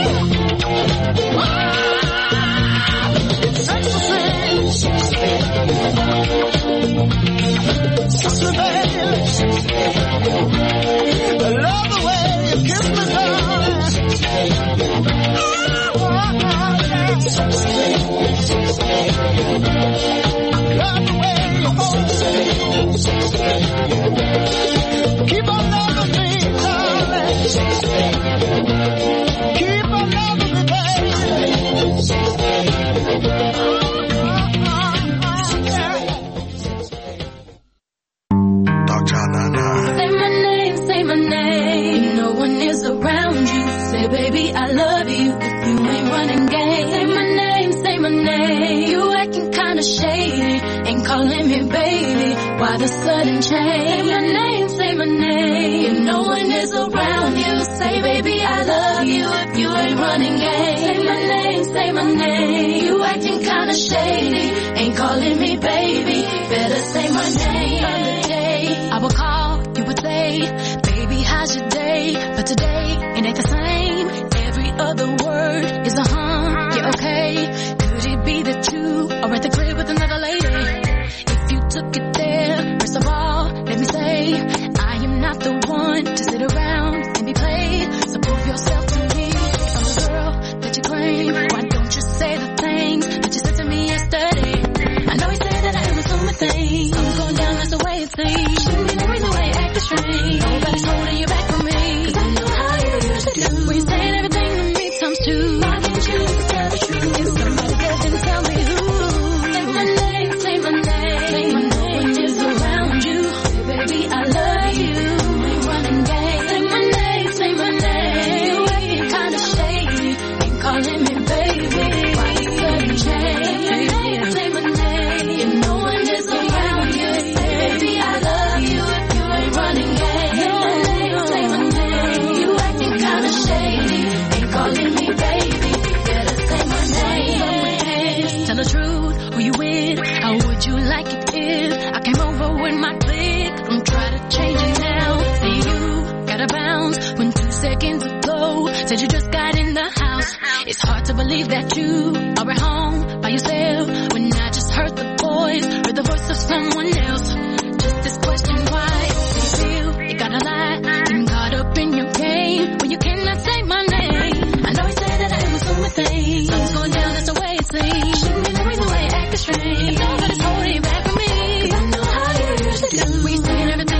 It's ecstasy. Kiss me, baby. I love the way you kiss me, darling. Keep on loving me, darling. Keep on loving me, Say my name. No one is around you. Say, baby, I love you. If you ain't running game. Say my name. You acting kinda shady. Ain't calling me baby. Why the sudden change? Say my name. If no one is around you, say, baby, I love you. If you ain't running game. Say my name. You acting kinda shady. Ain't calling me baby. Better say my name. Other day, I would call, you would say, baby, how's your day? But today, it ain't the same. Every other word is a yeah, okay. Could it be that you are at the crib with another lady? If you took it there, first of all, let me say, I am not the one to sit around and be played. So prove yourself to me. If I'm the girl that you claim, why don't you say the things that you said to me yesterday? I know he said that I am assuming things. I'm going down, that's the way it seems. Shouldn't be no reason why you acting strange. Nobody's holding you back from me. 'Cause I know how you used to do. When you saying everything to me times two. Why can't you just tell the truth? If somebody else didn't tell me who. Say my name, say my name. Say my no one is around you. Baby, I love you. Ain't running game. Say my name, say my name. You acting kinda shady. Ain't calling me baby. Why you sudden change? Say my name. If no one is around you, baby, I love you. If you ain't running game. Say my name. You acting kinda shady. Ain't calling me baby. Better say my name. Tell the truth, who you with? How would you like it if I came over with my clique? Don't try to change it now. See you gotta bounce when 2 seconds ago said you just got in the house. It's hard to believe that you are at home by yourself when I just heard the voice, heard the voice of someone else. Just this question, why do you feel you gotta lie? Getting caught up in your game when you cannot say my name. I know he said that I am assuming things. Something's going down, that's the way it seems. Shouldn't be no reason why you acting strange. Nobody's holding you back from me. 'Cause I know how you used to do. We saying everything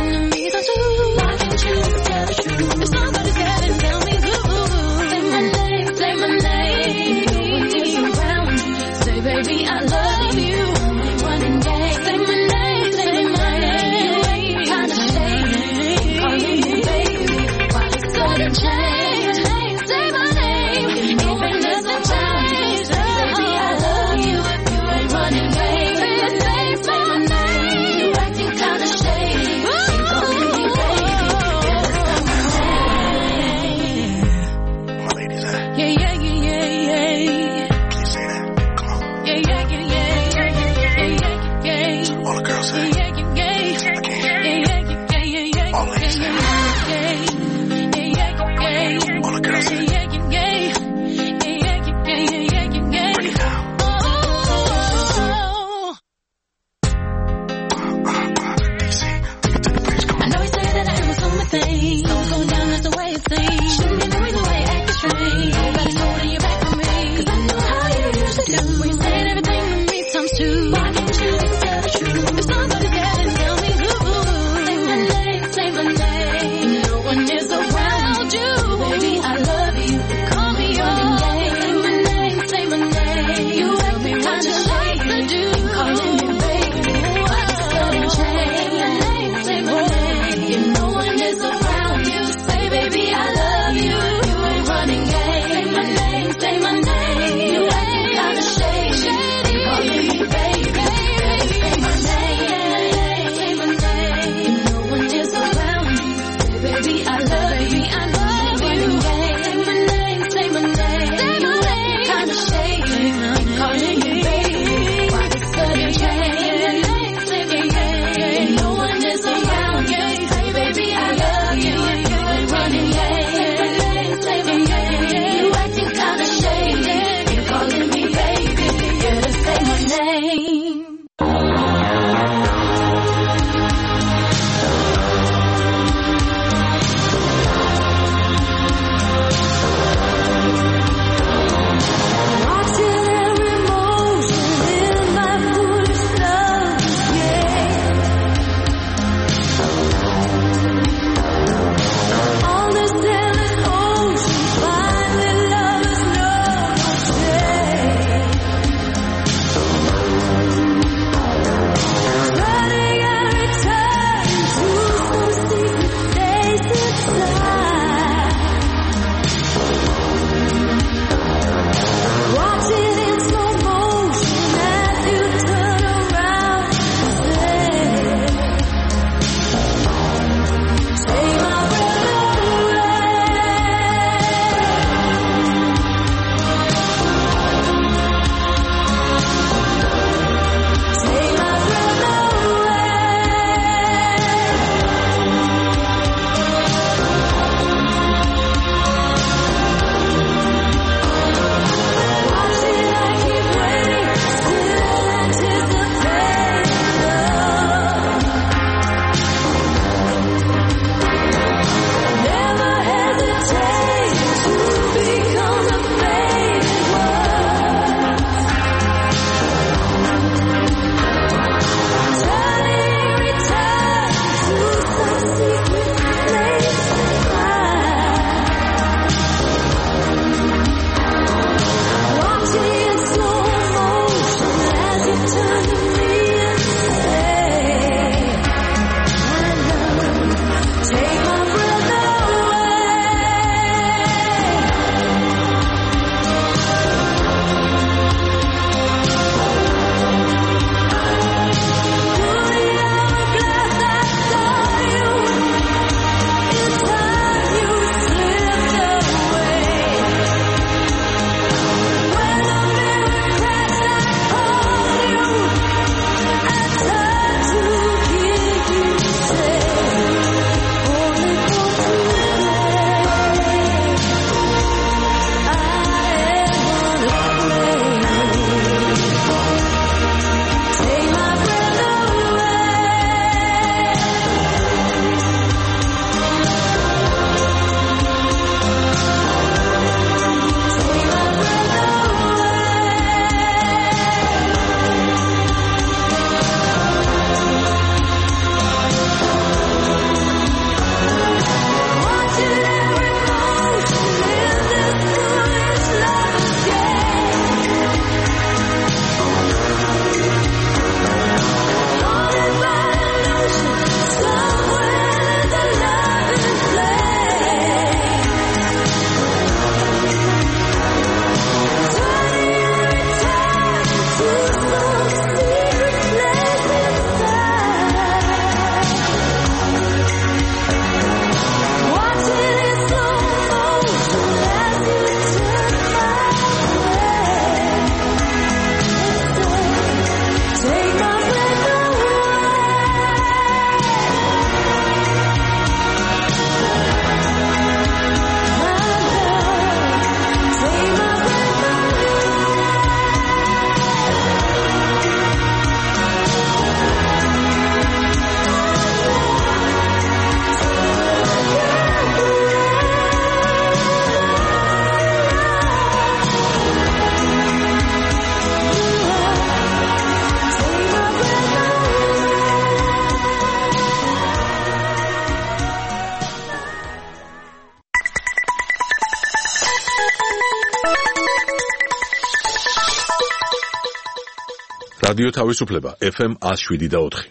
რადიო თავისუფლება FM 107.4.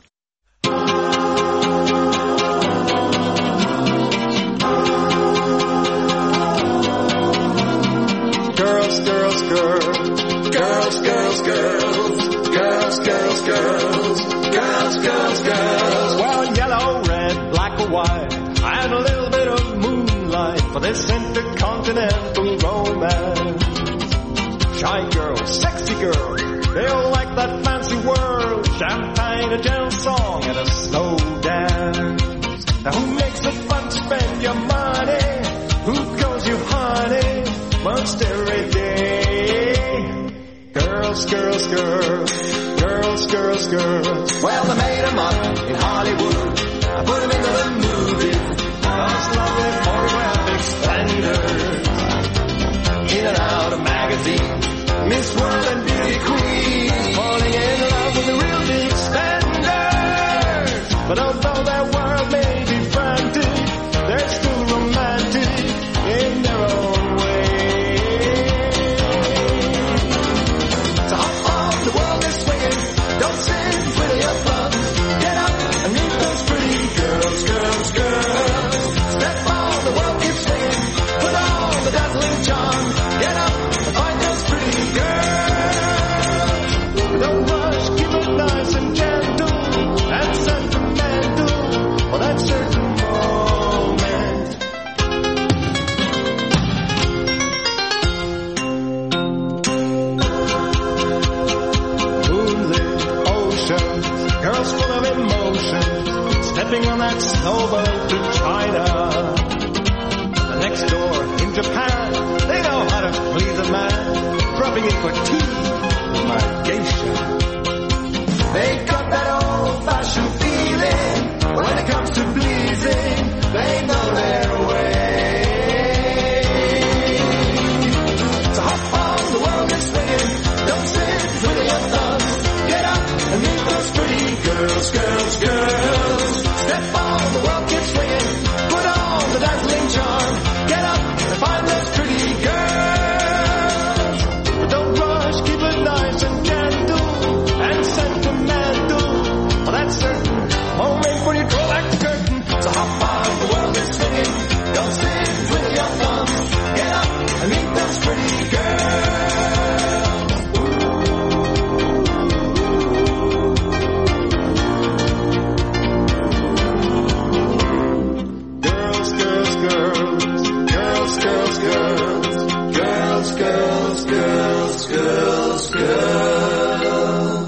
Girls, girls, girls, girls, girls, girls, girls, girls, girls, girls, girls, girls. Well, yellow, red, black or white, and a little bit of moonlight for this intercontinental romance. Shy girls, sexy girls, they all like that fancy world. Champagne, a gentle song, and a slow dance. Now who makes it fun to spend your money? Who calls you honey most every day? Girls, girls, girls, girls, girls, girls. Well, they made them up in Hollywood. I put them into the movies. Those lovely photographic splendors. In and out of magazines. Miss World and Beauty Queen. Falling in love with the real big spenders. But although their world may be frantic, they're still romantic in their own way. So hop on, the world is swinging. Don't sit with your thumbs. Get up and meet those pretty girls, girls, girls. Step on, the world keeps swinging. Put on the dazzling charm. Get up and find those pretty girls. Don't rush, keep it nice and gentle and sentimental for that certain moment. Moonlit oceans, girls full of emotion, stepping on that snowboat to China. And next door in Japan, they know how to please a man, dropping in for tea with my geisha. They got that old-fashioned feeling when it comes to pleasing. They know their way. So hop on, the world is swinging. Don't sit with your thumbs. Get up and meet those pretty girls, girls, girls. Step on, the world keeps swinging. Put on the dazzling charm. Get up and find those pretty girls. But don't rush, keep it nice and gentle and sentimental for that certain moment when you draw back the curtain. So hop on, the world is swinging. Don't sit with your thumbs. Get up and meet those pretty girls. Girls, girls, girls, girls, girls, girls, girls, girls, girls, girls, girls.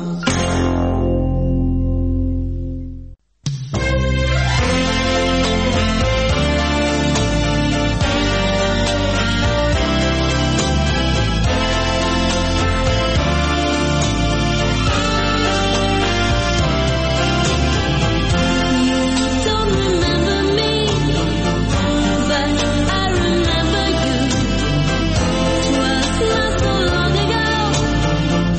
Don't remember me, but I remember you. 'Twas not so long ago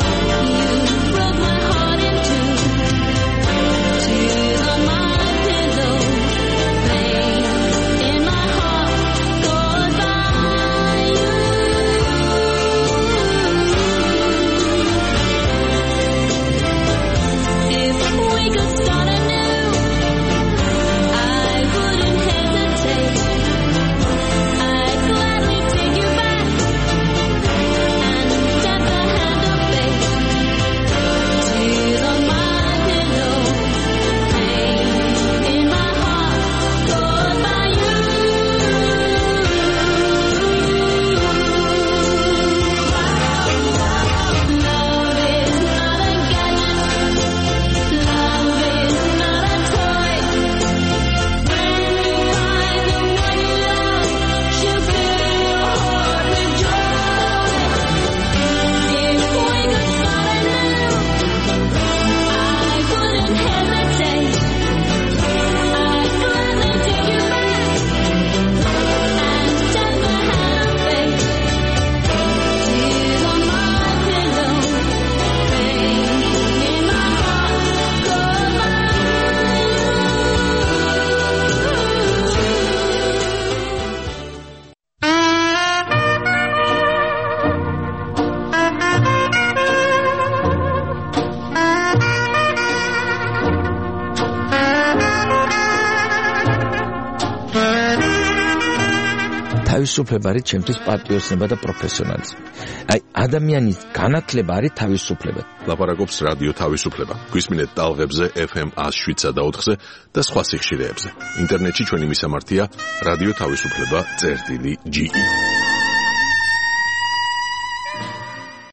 თავისუფლება არის ჩემთვის პატრიოტიზმი და პროფესიონალიზმი. აი ადამიანის განათლება არის თავისუფლება. ლაპარაკობს რადიო თავისუფლება. გვისმინეთ ტალღებზე FM 107.4-ზე და სხვა სიხშირეებზე. ინტერნეტში ჩვენი მისამართია რადიო თავისუფლება.ge